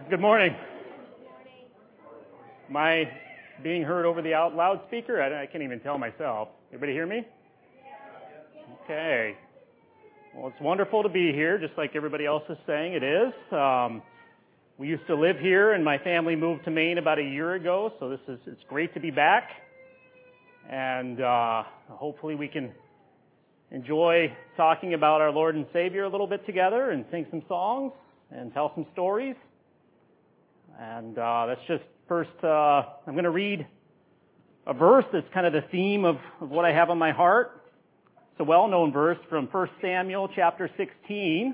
Good morning. Am I being heard over the loudspeaker? I can't even tell myself. Everybody hear me? Okay. Well, it's wonderful to be here, just like everybody else is saying it is. We used to live here, and my family moved to Maine about a year ago, so it's great to be back. And hopefully we can enjoy talking about our Lord and Savior a little bit together and sing some songs and tell some stories. And that's just first, I'm going to read a verse that's kind of the theme of what I have on my heart. It's a well-known verse from 1 Samuel chapter 16.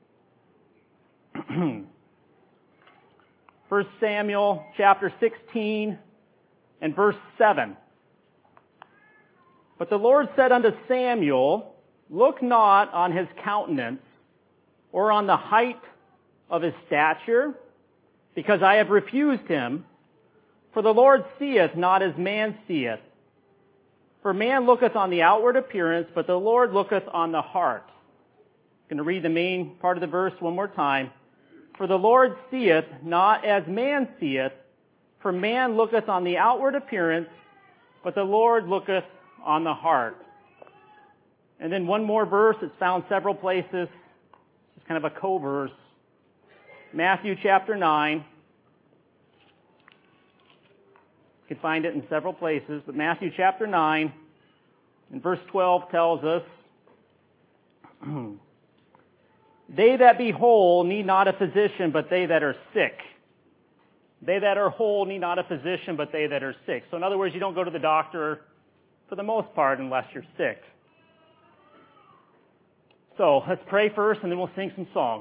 1 Samuel chapter 16 and verse 7. But the Lord said unto Samuel, Look not on his countenance or on the height of his stature, because I have refused him. For the Lord seeth not as man seeth. For man looketh on the outward appearance, but the Lord looketh on the heart. I'm going to read the main part of the verse one more time. For the Lord seeth not as man seeth. For man looketh on the outward appearance, but the Lord looketh on the heart. And then one more verse. It's found several places. It's kind of a co-verse. Matthew chapter 9. You can find it in several places, but Matthew chapter 9 and verse 12 tells us, They that be whole need not a physician, but they that are sick. They that are whole need not a physician, but they that are sick. So in other words, you don't go to the doctor for the most part unless you're sick. So let's pray first and then we'll sing some songs.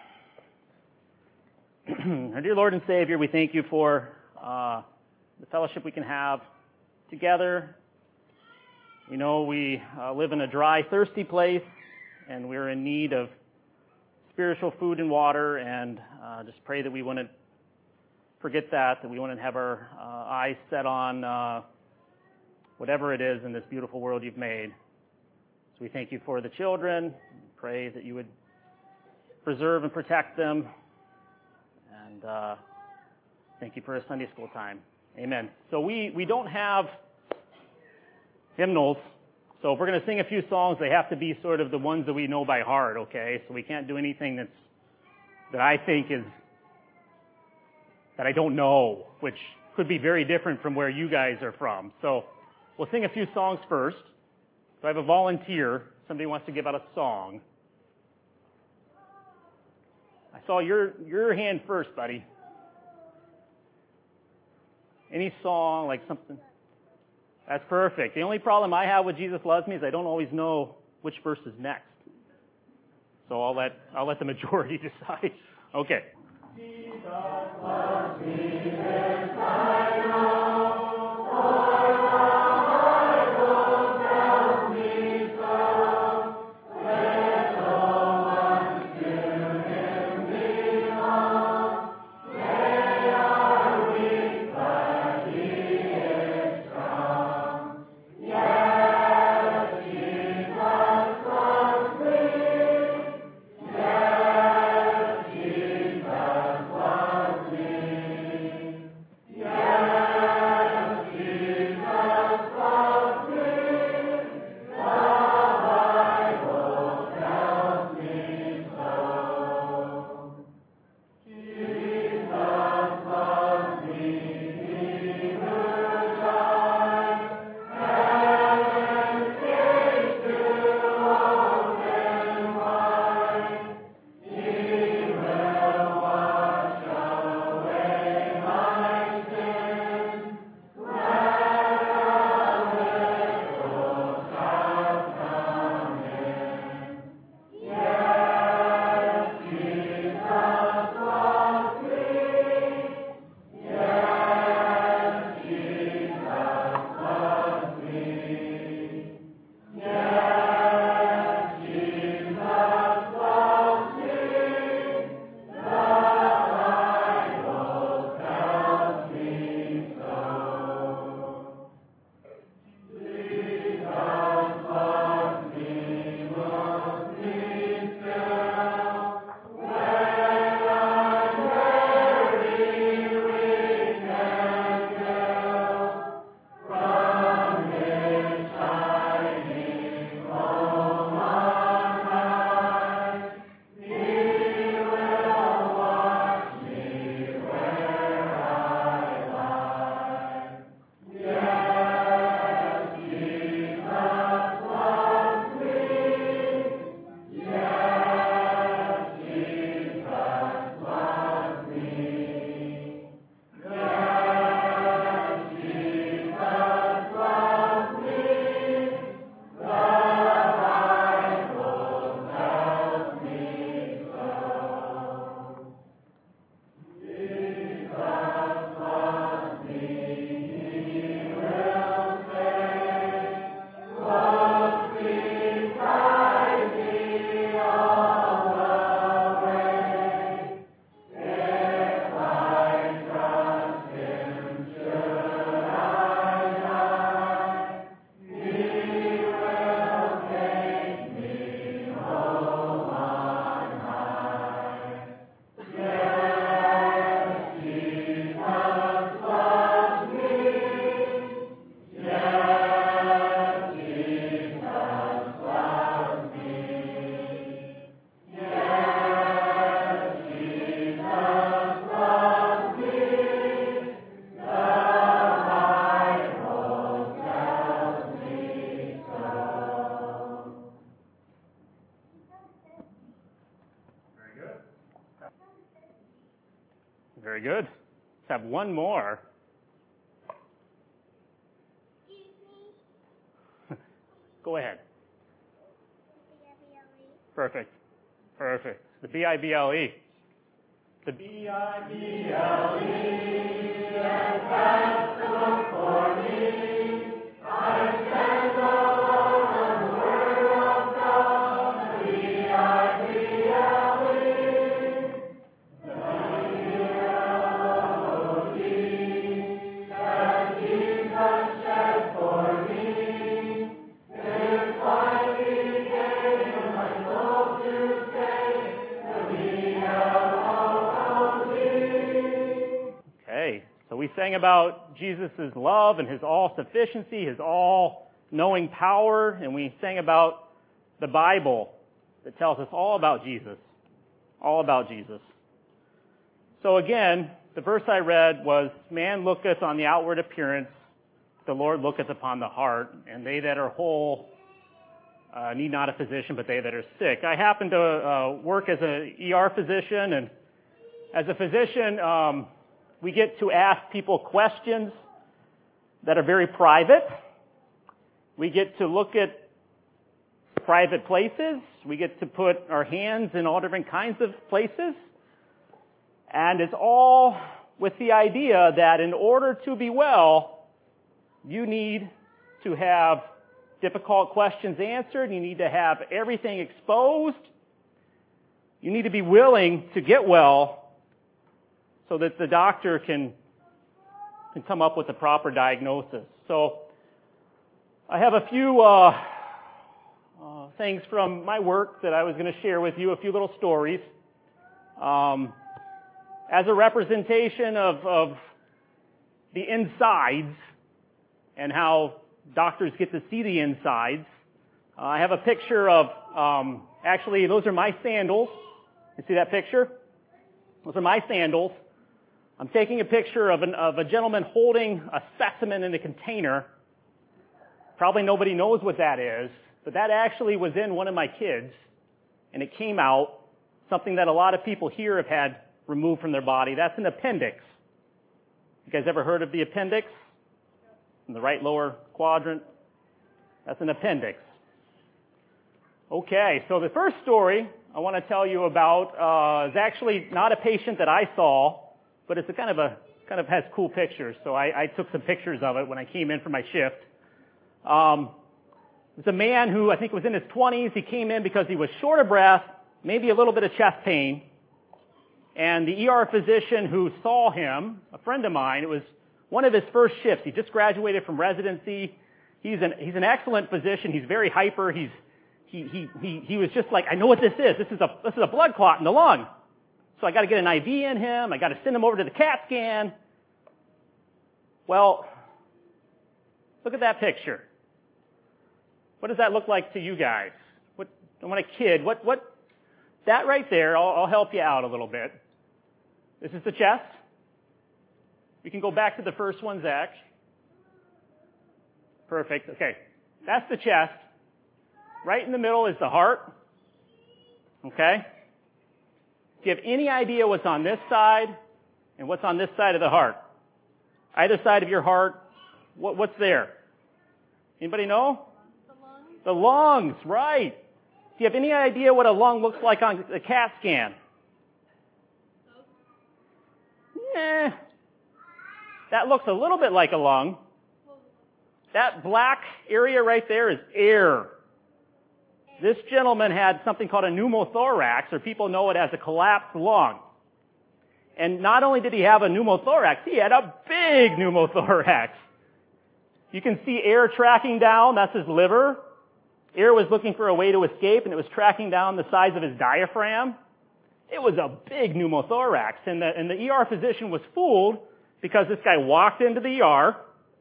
Our dear Lord and Savior, we thank you for the fellowship we can have together. We know we live in a dry, thirsty place, and we're in need of spiritual food and water, and just pray that we wouldn't forget that we wouldn't have our eyes set on whatever it is in this beautiful world you've made. So we thank you for the children. Pray that you would preserve and protect them. And thank you for a Sunday school time. Amen. So we don't have hymnals. So if we're going to sing a few songs, they have to be sort of the ones that we know by heart, okay? So we can't do anything that I think is, that I don't know, which could be very different from where you guys are from. So we'll sing a few songs first. So I have a volunteer. Somebody wants to give out a song. I saw your hand first, buddy. Any song, like something. That's perfect. The only problem I have with Jesus Loves Me is I don't always know which verse is next. So I'll let the majority decide. Okay. Jesus loves me, this I know, for the Bible tells me so. Little ones to him belong. They are weak, but he is strong. Yes, Jesus loves me. Yes, Jesus loves me. Yes. Very good. Let's have one more. Go ahead. Perfect. Perfect. The B-I-B-L-E. The B-I-B-L-E has passed before me. I stand on the word of God. The B-I-B-L-E. The B-L-E that Jesus shed for me. This life he gave for my soul to save. The B-L-O-G. Okay, so we sang about Jesus' love and his all-sufficiency, his all-knowing power, and we sang about the Bible that tells us all about Jesus. All about Jesus. So again, the verse I read was, man looketh on the outward appearance, the Lord looketh upon the heart, and they that are whole need not a physician, but they that are sick. I happen to work as an ER physician, and as a physician, we get to ask people questions that are very private. We get to look at private places. We get to put our hands in all different kinds of places. And it's all with the idea that in order to be well, you need to have difficult questions answered. You need to have everything exposed. You need to be willing to get well so that the doctor can come up with the proper diagnosis. So I have a few things from my work that I was going to share with you, a few little stories. As a representation of the insides and how doctors get to see the insides, I have a picture of, actually, those are my sandals. You see that picture? Those are my sandals. I'm taking a picture of a gentleman holding a specimen in a container. Probably nobody knows what that is, but that actually was in one of my kids, and it came out, something that a lot of people here have had removed from their body. That's an appendix. You guys ever heard of the appendix? In the right lower quadrant? That's an appendix. Okay, so the first story I want to tell you about is actually not a patient that I saw, but it's kind of has cool pictures. So I took some pictures of it when I came in for my shift. It's a man who I think was in his 20s. He came in because he was short of breath, maybe a little bit of chest pain. And the ER physician who saw him, a friend of mine, it was one of his first shifts. He just graduated from residency. He's an excellent physician. He's very hyper. He was just like, I know what this is. This is a blood clot in the lung. So I got to get an IV in him. I got to send him over to the CAT scan. Well, look at that picture. What does that look like to you guys? I want a kid. That right there, I'll help you out a little bit. This is the chest. We can go back to the first one, Zach. Perfect. Okay. That's the chest. Right in the middle is the heart. Okay? Do you have any idea what's on this side and what's on this side of the heart? Either side of your heart, what's there? Anybody know? The lungs, right. Do you have any idea what a lung looks like on the CAT scan? That looks a little bit like a lung. That black area right there is air. This gentleman had something called a pneumothorax, or people know it as a collapsed lung. And not only did he have a pneumothorax, he had a big pneumothorax. You can see air tracking down, that's his liver. Air was looking for a way to escape, and it was tracking down the size of his diaphragm. It was a big pneumothorax, and the ER physician was fooled because this guy walked into the ER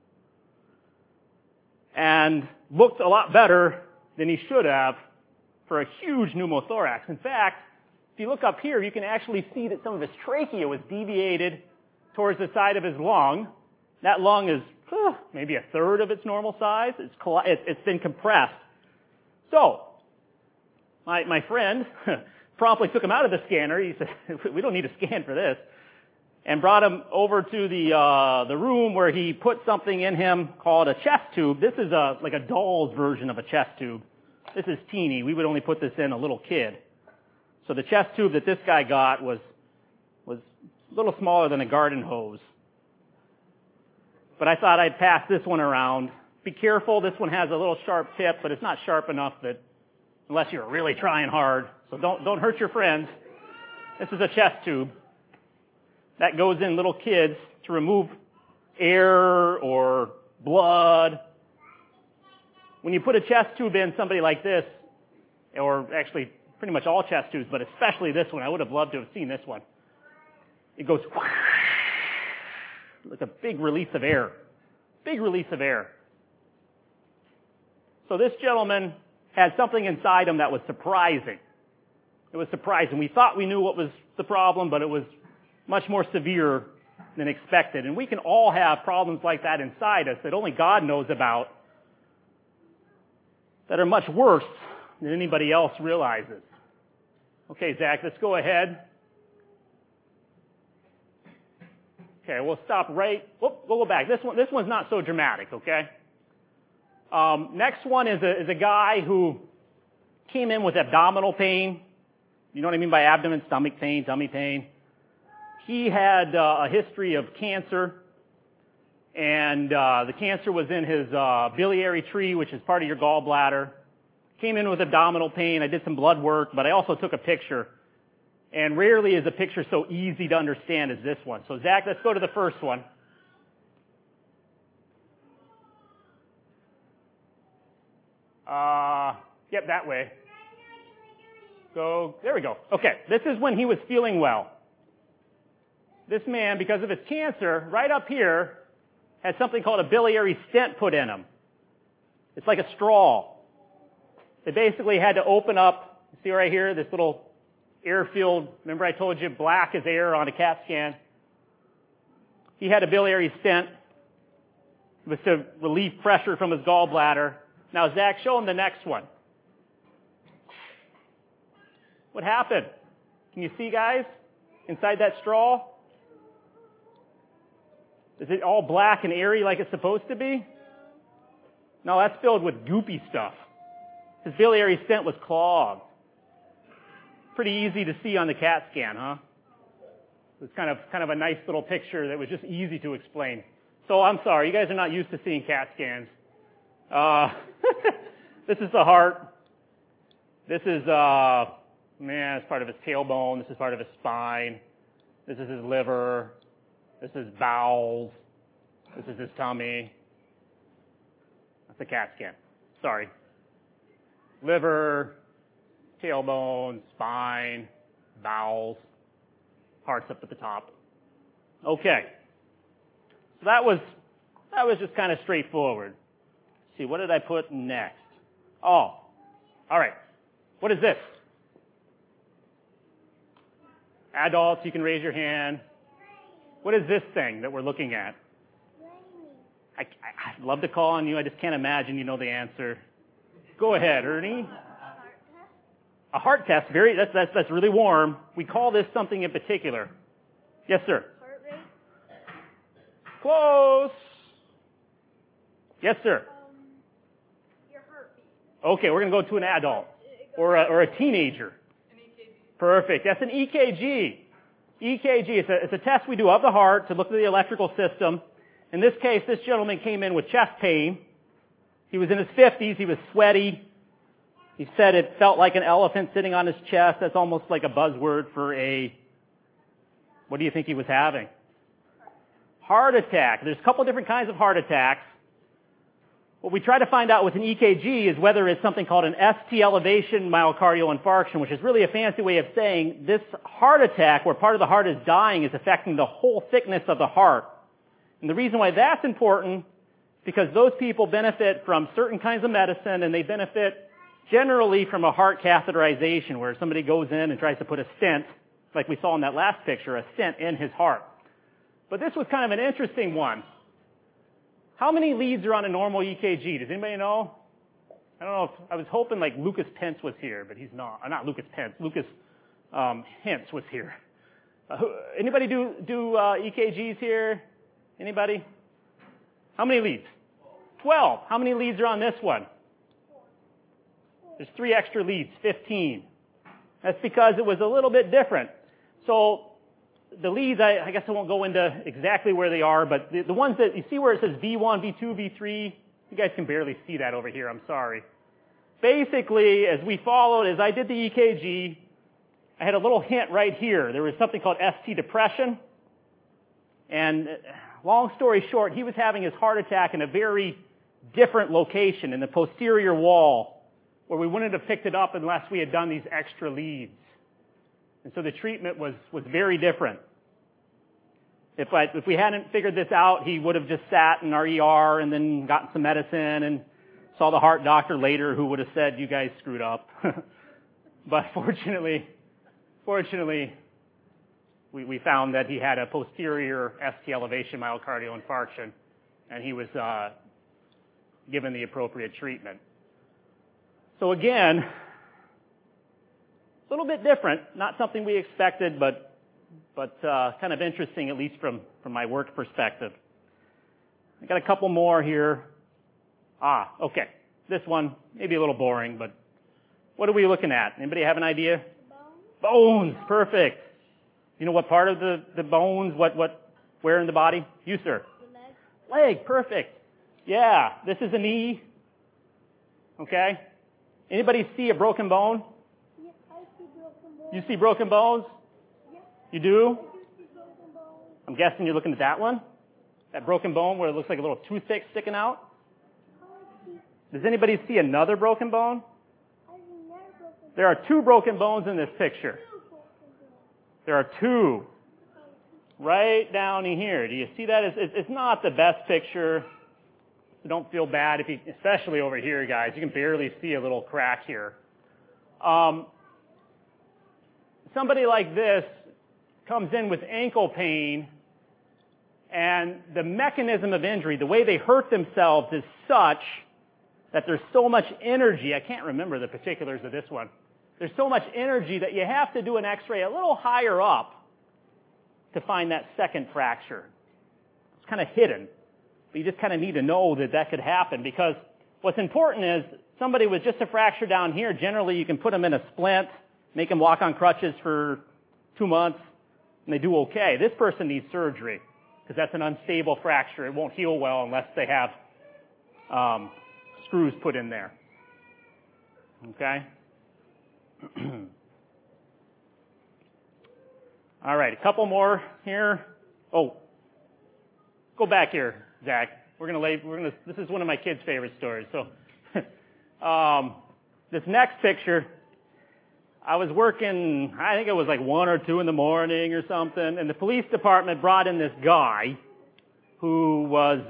and looked a lot better than he should have for a huge pneumothorax. In fact, if you look up here, you can actually see that some of his trachea was deviated towards the side of his lung. That lung is maybe a third of its normal size. It's been compressed. So, my friend promptly took him out of the scanner. He said, we don't need a scan for this. and brought him over to the room where he put something in him called a chest tube. This is like a doll's version of a chest tube. This is teeny. We would only put this in a little kid. So the chest tube that this guy got was a little smaller than a garden hose. But I thought I'd pass this one around. Be careful, this one has a little sharp tip, but it's not sharp enough that, unless you're really trying hard, so don't hurt your friends. This is a chest tube that goes in little kids to remove air or blood. When you put a chest tube in somebody like this, or actually pretty much all chest tubes, but especially this one, I would have loved to have seen this one. It goes like a big release of air. Big release of air. So this gentleman had something inside him that was surprising. It was surprising. We thought we knew what was the problem, but it was much more severe than expected. And we can all have problems like that inside us that only God knows about, that are much worse than anybody else realizes. Okay, Zach, let's go ahead. Okay, we'll stop right. We'll go back. This one's not so dramatic. Okay. Next one is a guy who came in with abdominal pain. You know what I mean by abdomen? Stomach pain, tummy pain. He had a history of cancer, and the cancer was in his biliary tree, which is part of your gallbladder. Came in with abdominal pain. I did some blood work, but I also took a picture. And rarely is a picture so easy to understand as this one. So Zach, let's go to the first one. Yep, that way. Go, there we go. Okay, this is when he was feeling well. This man, because of his cancer, right up here, had something called a biliary stent put in him. It's like a straw. They basically had to open up, see right here, this little airfield. Remember I told you black is air on a CAT scan? He had a biliary stent. It was to relieve pressure from his gallbladder. Now, Zach, show him the next one. What happened? Can you see, guys, inside that straw? Is it all black and airy like it's supposed to be? No, that's filled with goopy stuff. His biliary stent was clogged. Pretty easy to see on the CAT scan, huh? It's kind of a nice little picture that was just easy to explain. So I'm sorry, you guys are not used to seeing CAT scans. This is the heart. This is, it's part of his tailbone. This is part of his spine. This is his liver. This is bowels. This is his tummy. That's a CAT scan. Sorry. Liver, tailbone, spine, bowels, heart's up at the top. Okay. So that was just kind of straightforward. Let's see, what did I put next? Oh, all right. What is this? Adults, you can raise your hand. What is this thing that we're looking at? I'd love to call on you. I just can't imagine you know the answer. Go ahead, Ernie. A heart test. That's really warm. We call this something in particular. Yes, sir. Heart rate. Close. Yes, sir. Your heartbeat. Okay, we're going to go to an adult or a teenager. An EKG. Perfect. That's an EKG. EKG. It's a test we do of the heart to look at the electrical system. In this case, this gentleman came in with chest pain. He was in his 50s. He was sweaty. He said it felt like an elephant sitting on his chest. That's almost like a buzzword for what do you think he was having? Heart attack. There's a couple different kinds of heart attacks. What we try to find out with an EKG is whether it's something called an ST elevation myocardial infarction, which is really a fancy way of saying this heart attack, where part of the heart is dying, is affecting the whole thickness of the heart. And the reason why that's important is because those people benefit from certain kinds of medicine, and they benefit generally from a heart catheterization, where somebody goes in and tries to put a stent, like we saw in that last picture, a stent in his heart. But this was kind of an interesting one. How many leads are on a normal EKG? Does anybody know? I don't know if, I was hoping like Lucas Pence was here, but he's not. Not Lucas Pence. Lucas Hintz was here. Anybody do EKGs here? Anybody? How many leads? 12. How many leads are on this one? There's 3 extra leads, 15. That's because it was a little bit different. So the leads, I guess I won't go into exactly where they are, but the ones that, you see where it says V1, V2, V3? You guys can barely see that over here, I'm sorry. Basically, as I did the EKG, I had a little hint right here. There was something called ST depression. And long story short, he was having his heart attack in a very different location, in the posterior wall, where we wouldn't have picked it up unless we had done these extra leads. And so the treatment was very different. If we hadn't figured this out, he would have just sat in our ER and then gotten some medicine and saw the heart doctor later, who would have said, "You guys screwed up." But fortunately, we found that he had a posterior ST elevation myocardial infarction, and he was given the appropriate treatment. So again, a little bit different, not something we expected, but kind of interesting, at least from my work perspective. I got a couple more here. Okay. This one, maybe a little boring, but what are we looking at? Anybody have an idea? Bones. Perfect. You know what part of the bones, where in the body? You, sir. The leg. Leg. Perfect. Yeah. This is a knee. Okay. Anybody see a broken bone? Yeah, I see broken bones. You see broken bones? Yeah. You do? I do see broken bones. I'm guessing you're looking at that one? That broken bone where it looks like a little toothpick sticking out? Does anybody see another broken bone? I see another broken bone. There are 2 broken bones in this picture. There are 2. Right down in here. Do you see that? It's not the best picture. So don't feel bad, especially over here, guys. You can barely see a little crack here. Somebody like this comes in with ankle pain, and the mechanism of injury, the way they hurt themselves, is such that there's so much energy. I can't remember the particulars of this one. There's so much energy that you have to do an x-ray a little higher up to find that second fracture. It's kind of hidden. But you just kind of need to know that could happen, because what's important is somebody with just a fracture down here, generally you can put them in a splint, make them walk on crutches for 2 months, and they do okay. This person needs surgery because that's an unstable fracture. It won't heal well unless they have screws put in there. Okay? All right, a couple more here. Oh, go back here, Zach. This is one of my kids' favorite stories. So, this next picture, I was working, I think it was like 1 or 2 in the morning or something, and the police department brought in this guy who was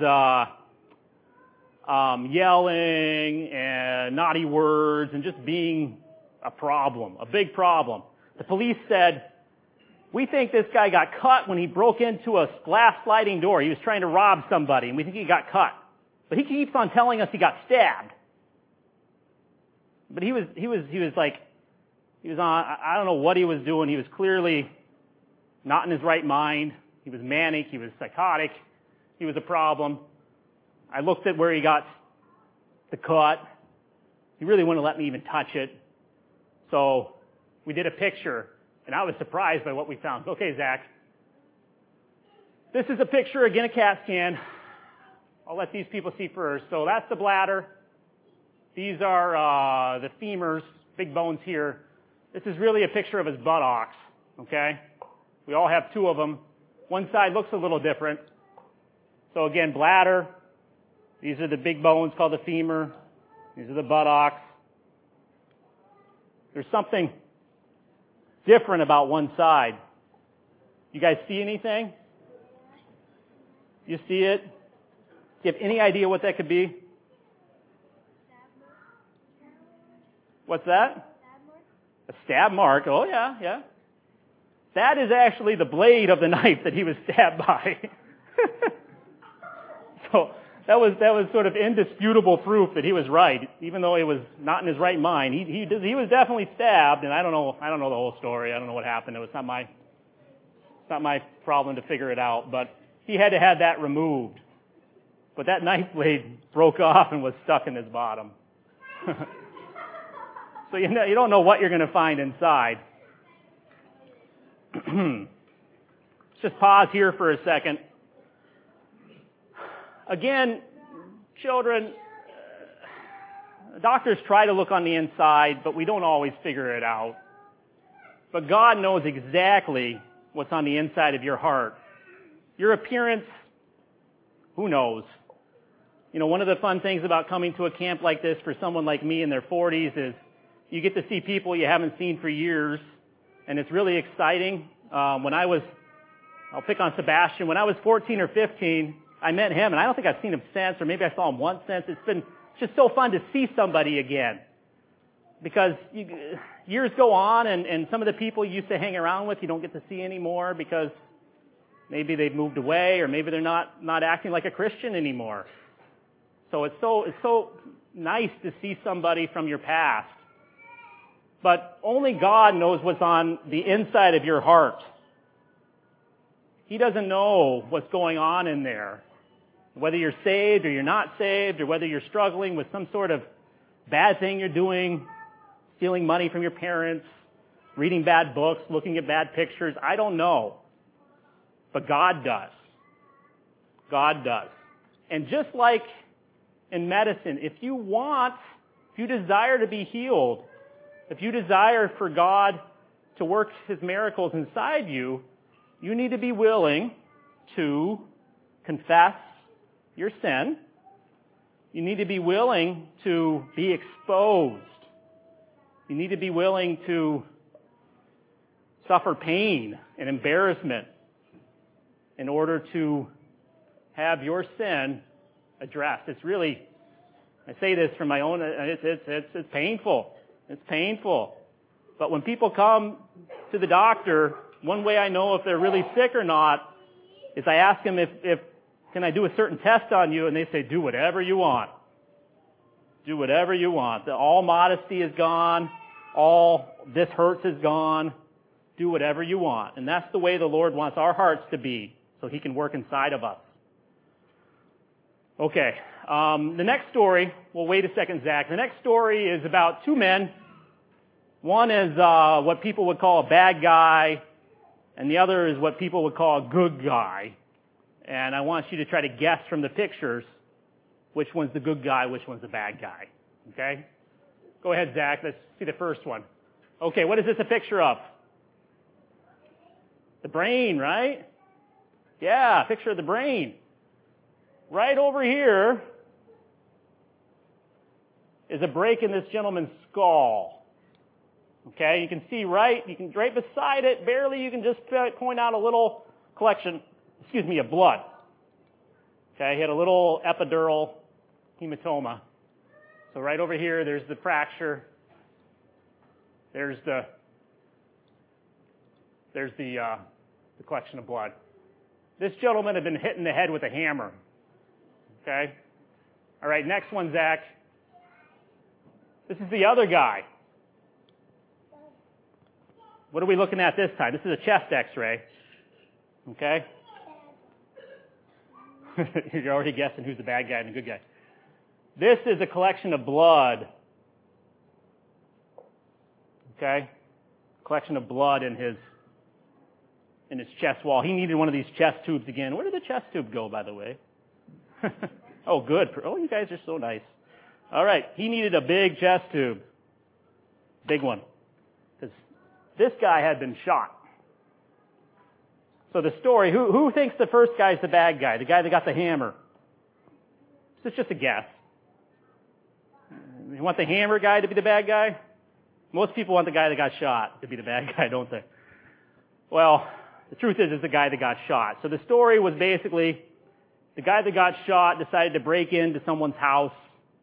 yelling and naughty words and just being a problem, a big problem. The police said, "We think this guy got cut when he broke into a glass sliding door. He was trying to rob somebody, and we think he got cut. But he keeps on telling us he got stabbed." But he was on, I don't know what he was doing. He was clearly not in his right mind. He was manic. He was psychotic. He was a problem. I looked at where he got the cut. He really wouldn't let me even touch it. So we did a picture, and I was surprised by what we found. Okay, Zach. This is a picture, again, a CAT scan. I'll let these people see first. So that's the bladder. These are the femurs, big bones here. This is really a picture of his buttocks, okay? We all have 2 of them. One side looks a little different. So again, bladder. These are the big bones called the femur. These are the buttocks. There's something different about one side. You guys see anything? You see it? Do you have any idea what that could be? What's that? A stab mark. Oh, yeah. That is actually the blade of the knife that he was stabbed by. So that was sort of indisputable proof that he was right, even though he was not in his right mind. He was definitely stabbed, and I don't know the whole story. I don't know what happened. It was not my not my problem to figure it out, but he had to have that removed. But that knife blade broke off and was stuck in his bottom. So you don't know what you're going to find inside. Let's just pause here for a second. Again, children, doctors try to look on the inside, but we don't always figure it out. But God knows exactly what's on the inside of your heart. Your appearance, who knows? You know, one of the fun things about coming to a camp like this for someone like me in their 40s is you get to see people you haven't seen for years, and it's really exciting. I'll pick on Sebastian. When I was 14 or 15, I met him, and I don't think I've seen him since, or maybe I saw him once since. It's just so fun to see somebody again. Because years go on, and some of the people you used to hang around with, you don't get to see anymore because maybe they've moved away, or maybe they're not acting like a Christian anymore. So it's so nice to see somebody from your past. But only God knows what's on the inside of your heart. He doesn't know what's going on in there. Whether you're saved or you're not saved, or whether you're struggling with some sort of bad thing you're doing, stealing money from your parents, reading bad books, looking at bad pictures, I don't know. But God does. God does. And just like in medicine, if you desire to be healed, if you desire for God to work His miracles inside you, you need to be willing to confess your sin. You need to be willing to be exposed. You need to be willing to suffer pain and embarrassment in order to have your sin addressed. It's really, I say this from my own, it's painful. It's painful. But when people come to the doctor, one way I know if they're really sick or not is I ask them if can I do a certain test on you, and they say, do whatever you want. Do whatever you want. All modesty is gone. All this hurts is gone. Do whatever you want. And that's the way the Lord wants our hearts to be, so He can work inside of us. Okay. The next story, well, wait a second, Zach. The next story is about two men. One is what people would call a bad guy, and the other is what people would call a good guy. And I want you to try to guess from the pictures which one's the good guy, which one's the bad guy. Okay? Go ahead, Zach. Let's see the first one. Okay, what is this a picture of? The brain, right? Yeah, picture of the brain. Right over here is a break in this gentleman's skull. Okay, you can see right beside it, barely, you can just point out a little collection, of blood. Okay, he had a little epidural hematoma. So right over here, there's the fracture. There's the collection of blood. This gentleman had been hit in the head with a hammer. Okay? All right, next one, Zach. This is the other guy. What are we looking at this time? This is a chest x-ray. Okay? You're already guessing who's the bad guy and the good guy. This is a collection of blood. Okay? Collection of blood in his chest wall. He needed one of these chest tubes again. Where did the chest tube go, by the way? Oh, good. Oh, you guys are so nice. All right. He needed a big chest tube. Big one. Because this guy had been shot. So the story, who thinks the first guy's the bad guy? The guy that got the hammer? It's just a guess. You want the hammer guy to be the bad guy? Most people want the guy that got shot to be the bad guy, don't they? Well, the truth is it's the guy that got shot. So the story was basically the guy that got shot decided to break into someone's house.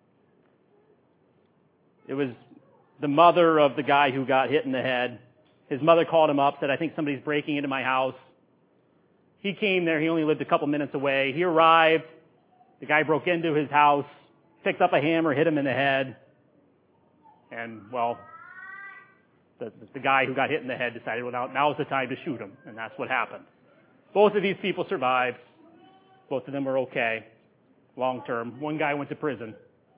It was the mother of the guy who got hit in the head. His mother called him up, said, I think somebody's breaking into my house. He came there. He only lived a couple minutes away. He arrived. The guy broke into his house, picked up a hammer, hit him in the head. And, well, the guy who got hit in the head decided, well, now's the time to shoot him. And that's what happened. Both of these people survived. Both of them were okay, long term. One guy went to prison.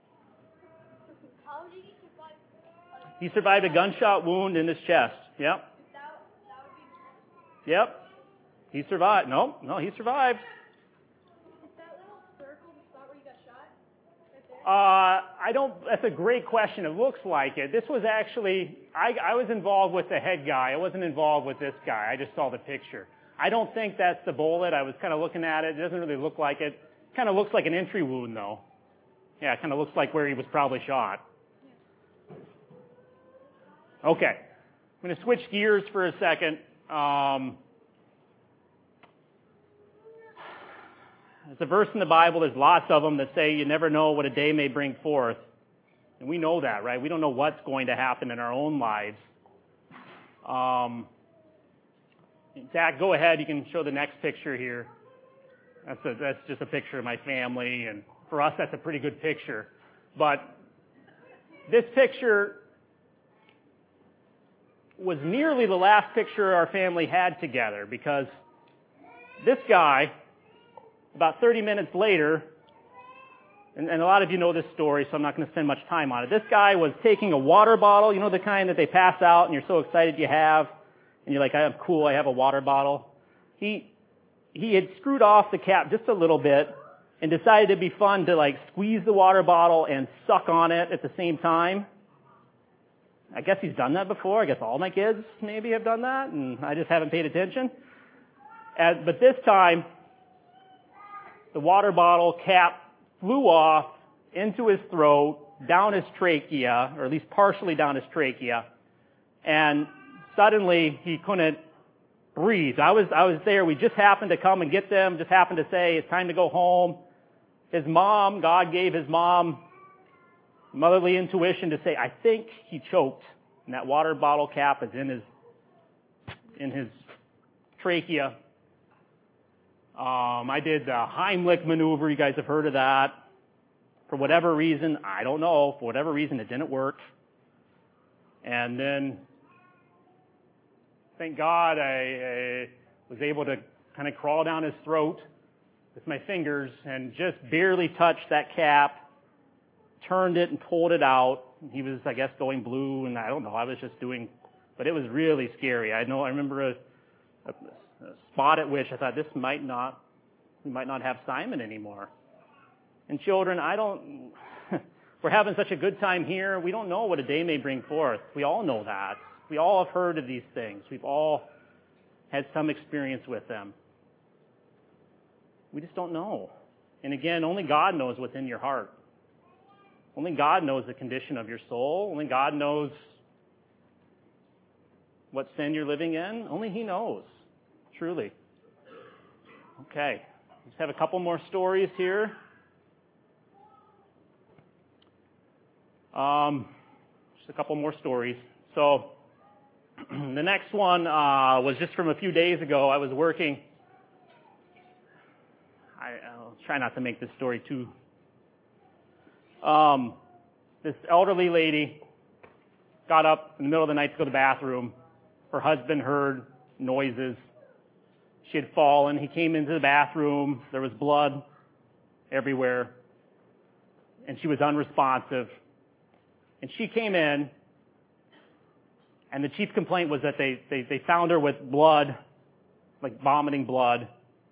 How did he survive? He survived a gunshot wound in his chest. Yep. That would be. Yep. He survived. No, he survived. Is that little circle the spot where you got shot? Right there? I don't. That's a great question. It looks like it. This was actually. I was involved with the head guy. I wasn't involved with this guy. I just saw the picture. I don't think that's the bullet. I was kind of looking at it. It doesn't really look like it. Kind of looks like an entry wound, though. Yeah, it kind of looks like where he was probably shot. Okay. I'm going to switch gears for a second. There's a verse in the Bible, there's lots of them that say you never know what a day may bring forth. And we know that, right? We don't know what's going to happen in our own lives. Zach, go ahead. You can show the next picture here. That's just a picture of my family, and for us, that's a pretty good picture. But this picture was nearly the last picture our family had together, because this guy, about 30 minutes later, and a lot of you know this story, so I'm not going to spend much time on it. This guy was taking a water bottle, you know, the kind that they pass out and you're so excited you have, and you're like, I'm cool, I have a water bottle. He had screwed off the cap just a little bit and decided it'd be fun to like squeeze the water bottle and suck on it at the same time. I guess he's done that before. I guess all my kids maybe have done that, and I just haven't paid attention. But this time, the water bottle cap flew off into his throat, down his trachea, or at least partially down his trachea, and suddenly he couldn't breathe. I was there. We just happened to come and get them, just happened to say, it's time to go home. His mom, God gave his mom motherly intuition to say, I think he choked, and that water bottle cap is in his trachea. I did the Heimlich maneuver. You guys have heard of that. For whatever reason, I don't know. For whatever reason, it didn't work. And then, thank God, I was able to kind of crawl down his throat with my fingers and just barely touch that cap, turned it and pulled it out. He was, I guess, going blue, and I don't know. I was just doing, but it was really scary. I remember a spot at which I thought we might not have Simon anymore. And children, we're having such a good time here. We don't know what a day may bring forth. We all know that. We all have heard of these things. We've all had some experience with them. We just don't know. And again, only God knows what's in your heart. Only God knows the condition of your soul. Only God knows what sin you're living in. Only He knows. Truly. Okay. Just have a couple more stories here. Just a couple more stories. So, the next one was just from a few days ago. I was working. I'll try not to make this story too. This elderly lady got up in the middle of the night to go to the bathroom. Her husband heard noises. She had fallen. He came into the bathroom. There was blood everywhere. And she was unresponsive. And she came in, and the chief complaint was that they found her with blood, like vomiting blood.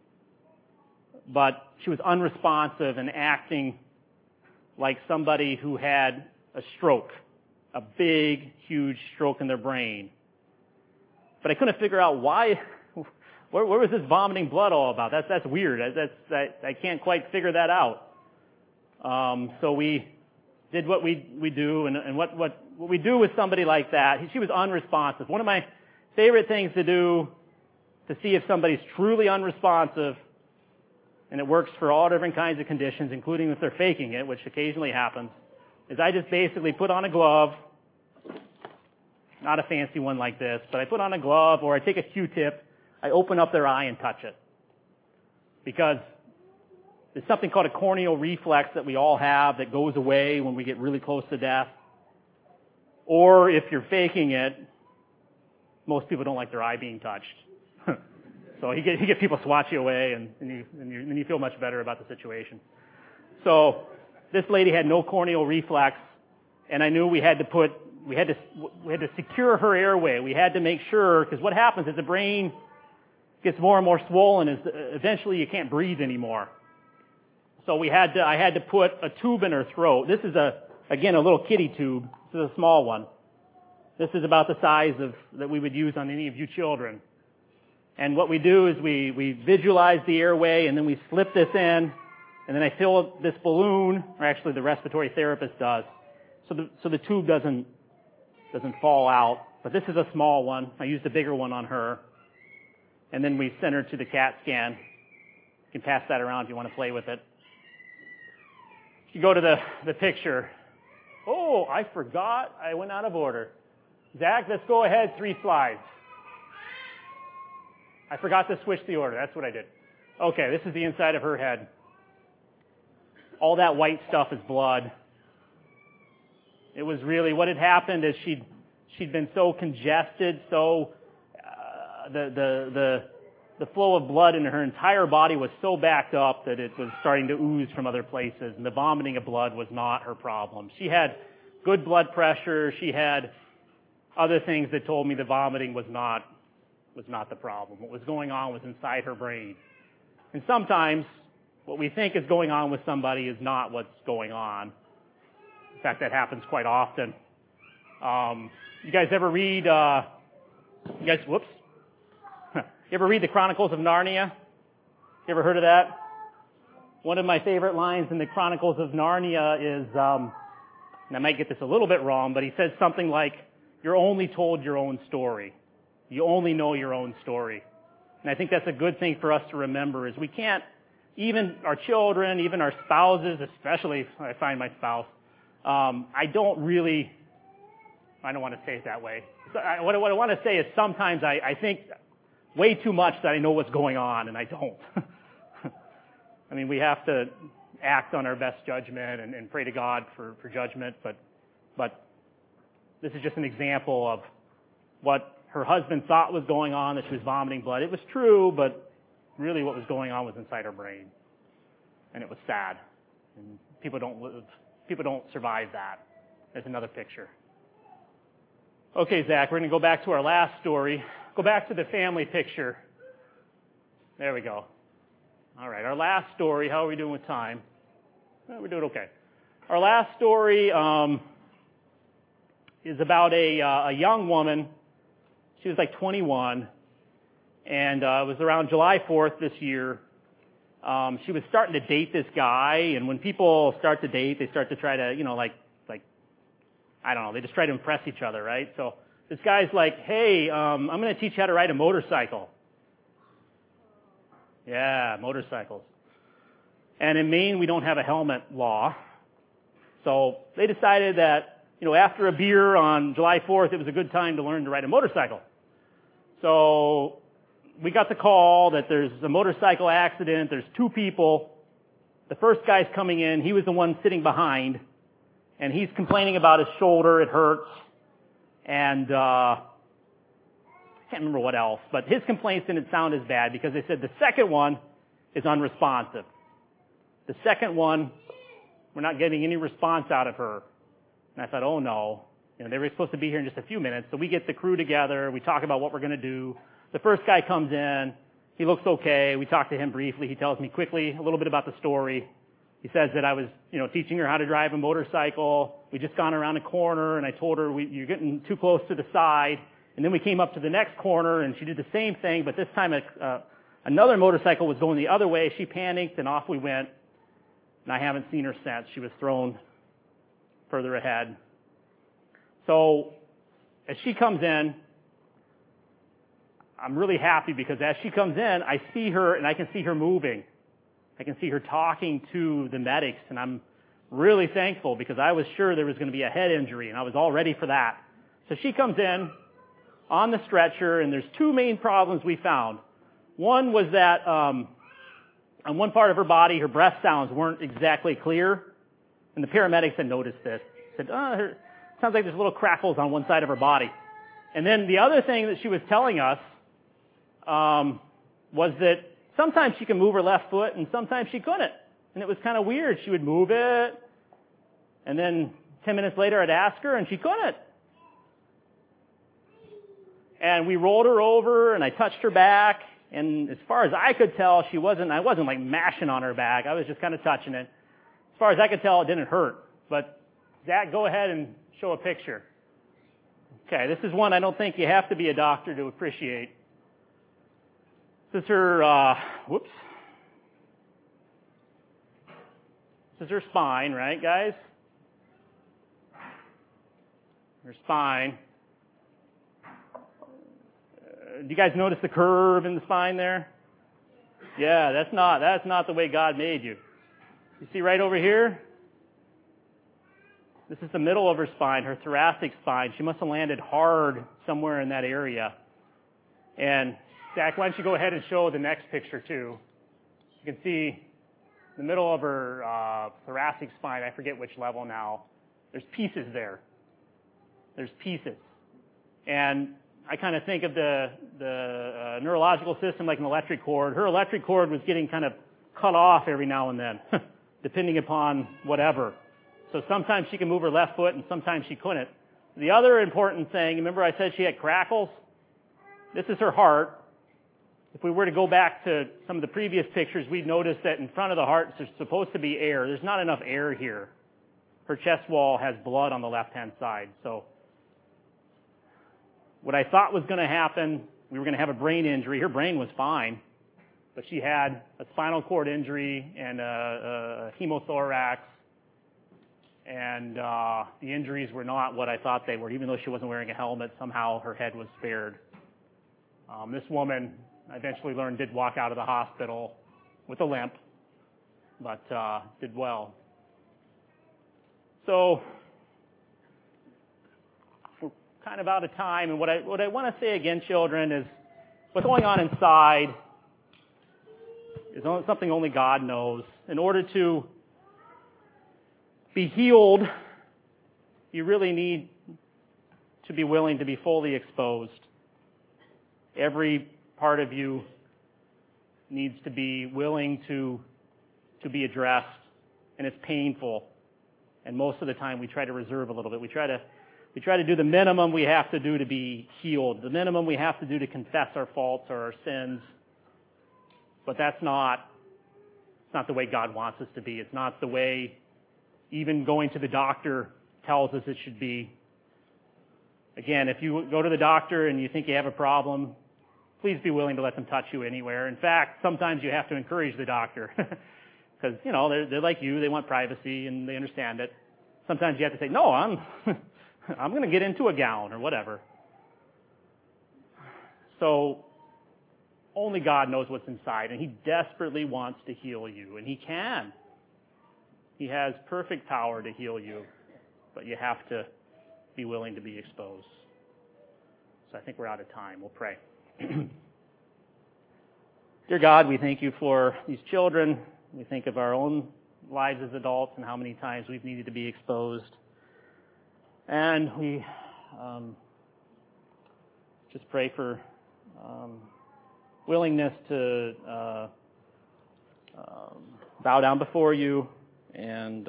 But she was unresponsive and acting like somebody who had a stroke, a big, huge stroke in their brain. But I couldn't figure out why. Where was this vomiting blood all about? That's weird. I can't quite figure that out. So we did what we do, and what we do with somebody like that. She was unresponsive. One of my favorite things to do to see if somebody's truly unresponsive, and it works for all different kinds of conditions, including if they're faking it, which occasionally happens, is I just basically put on a glove, not a fancy one like this, but I put on a glove, or I take a Q-tip, I open up their eye and touch it. Because there's something called a corneal reflex that we all have that goes away when we get really close to death. Or if you're faking it, most people don't like their eye being touched. So you get people swat you away, and you feel much better about the situation. So this lady had no corneal reflex, and I knew we had to secure her airway. We had to make sure, because what happens is the brain gets more and more swollen, is eventually you can't breathe anymore. So I had to put a tube in her throat. This is again a little kitty tube. This is a small one. This is about the size that we would use on any of you children. And what we do is we visualize the airway, and then we slip this in, and then I fill this balloon, or actually the respiratory therapist does, so the tube doesn't fall out. But this is a small one. I used a bigger one on her. And then we send her to the CAT scan. You can pass that around if you want to play with it. You go to the picture. Oh, I forgot. I went out of order. Zach, let's go ahead 3 slides. I forgot to switch the order. That's what I did. Okay, this is the inside of her head. All that white stuff is blood. It was really, what had happened is she'd been so congested, so the flow of blood in her entire body was so backed up that it was starting to ooze from other places, and the vomiting of blood was not her problem. She had good blood pressure. She had other things that told me the vomiting was not the problem. What was going on was inside her brain. And sometimes what we think is going on with somebody is not what's going on. In fact, that happens quite often. You guys ever read, whoops. You ever read the Chronicles of Narnia? You ever heard of that? One of my favorite lines in the Chronicles of Narnia is, and I might get this a little bit wrong, but he says something like, "You're only told your own story. You only know your own story." And I think that's a good thing for us to remember, is we can't, even our children, even our spouses, especially if I find my spouse, I don't want to say it that way. So what I want to say is sometimes I think way too much that I know what's going on, and I don't. I mean, we have to act on our best judgment and pray to God for judgment, but this is just an example of what her husband thought was going on, that she was vomiting blood. It was true, but really what was going on was inside her brain. And it was sad. And people don't survive that. There's another picture. Okay, Zach, we're going to go back to our last story. Go back to the family picture. There we go. All right, our last story. How are we doing with time? We're doing okay. Our last story is about a young woman. She was like 21, and it was around July 4th this year. She was starting to date this guy, and when people start to date, they start to try to, I don't know, they just try to impress each other, right? So this guy's like, "Hey, I'm going to teach you how to ride a motorcycle." Yeah, motorcycles. And in Maine, we don't have a helmet law. So they decided that, after a beer on July 4th, it was a good time to learn to ride a motorcycle. So we got the call that there's a motorcycle accident. There's 2 people. The first guy's coming in. He was the one sitting behind. And he's complaining about his shoulder. It hurts. And I can't remember what else. But his complaints didn't sound as bad, because they said the second one is unresponsive. The second one, we're not getting any response out of her. And I thought, oh no. They were supposed to be here in just a few minutes. So we get the crew together. We talk about what we're going to do. The first guy comes in. He looks okay. We talk to him briefly. He tells me quickly a little bit about the story. He says that I was, teaching her how to drive a motorcycle. We just gone around a corner, and I told her, you're getting too close to the side. And then we came up to the next corner, and she did the same thing, but this time another motorcycle was going the other way. She panicked, and off we went. And I haven't seen her since. She was thrown further ahead. So as she comes in, I'm really happy, because as she comes in, I see her, and I can see her moving. I can see her talking to the medics, and I'm really thankful, because I was sure there was going to be a head injury, and I was all ready for that. So she comes in on the stretcher, and there's 2 main problems we found. One was that on one part of her body, her breath sounds weren't exactly clear, and the paramedics had noticed this. Said, sounds like there's little crackles on one side of her body. And then the other thing that she was telling us was that sometimes she could move her left foot and sometimes she couldn't. And it was kind of weird. She would move it, and then 10 minutes later I'd ask her and she couldn't. And we rolled her over and I touched her back, and as far as I could tell, I wasn't like mashing on her back. I was just kind of touching it. As far as I could tell, it didn't hurt. But Zach, go ahead and show a picture. Okay, this is one I don't think you have to be a doctor to appreciate. This is her, This is her spine, right, guys? Her spine. Do you guys notice the curve in the spine there? Yeah, that's not the way God made you. You see right over here? This is the middle of her spine, her thoracic spine. She must have landed hard somewhere in that area. And Zach, why don't you go ahead and show the next picture too? You can see the middle of her thoracic spine. I forget which level now. There's pieces there. There's pieces. And I kind of think of the neurological system like an electric cord. Her electric cord was getting kind of cut off every now and then, depending upon whatever. So sometimes she can move her left foot and sometimes she couldn't. The other important thing, remember I said she had crackles? This is her heart. If we were to go back to some of the previous pictures, we'd notice that in front of the heart there's supposed to be air. There's not enough air here. Her chest wall has blood on the left-hand side. So what I thought was going to happen, we were going to have a brain injury. Her brain was fine, but she had a spinal cord injury and a hemothorax, and the injuries were not what I thought they were. Even though she wasn't wearing a helmet, somehow her head was spared. This woman, I eventually learned, did walk out of the hospital with a limp, but did well. So we're kind of out of time, and what I want to say again, children, is what's going on inside is something only God knows. In order to be healed, you really need to be willing to be fully exposed. Every part of you needs to be willing to be addressed, and it's painful. And most of the time we try to reserve a little bit. We try to do the minimum we have to do to be healed, the minimum we have to do to confess our faults or our sins. But it's not the way God wants us to be. It's not the way even going to the doctor tells us it should be. Again, if you go to the doctor and you think you have a problem, please be willing to let them touch you anywhere. In fact, sometimes you have to encourage the doctor because, they're like you. They want privacy and they understand it. Sometimes you have to say, no, I'm going to get into a gown or whatever. So only God knows what's inside, and He desperately wants to heal you, and He can. He has perfect power to heal you, but you have to be willing to be exposed. So I think we're out of time. We'll pray. Dear God, we thank you for these children. We think of our own lives as adults and how many times we've needed to be exposed. And we just pray for willingness to bow down before you. And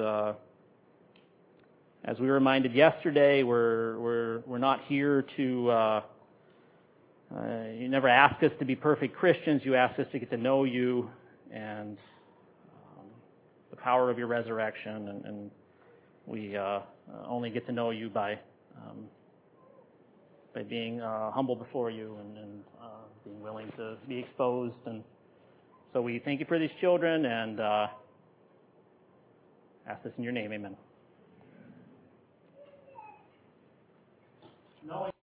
as we were reminded yesterday, we're not here to. You never ask us to be perfect Christians. You ask us to get to know you and the power of your resurrection, and we only get to know you by being humble before you and being willing to be exposed. And so we thank you for these children and ask this in your name. Amen.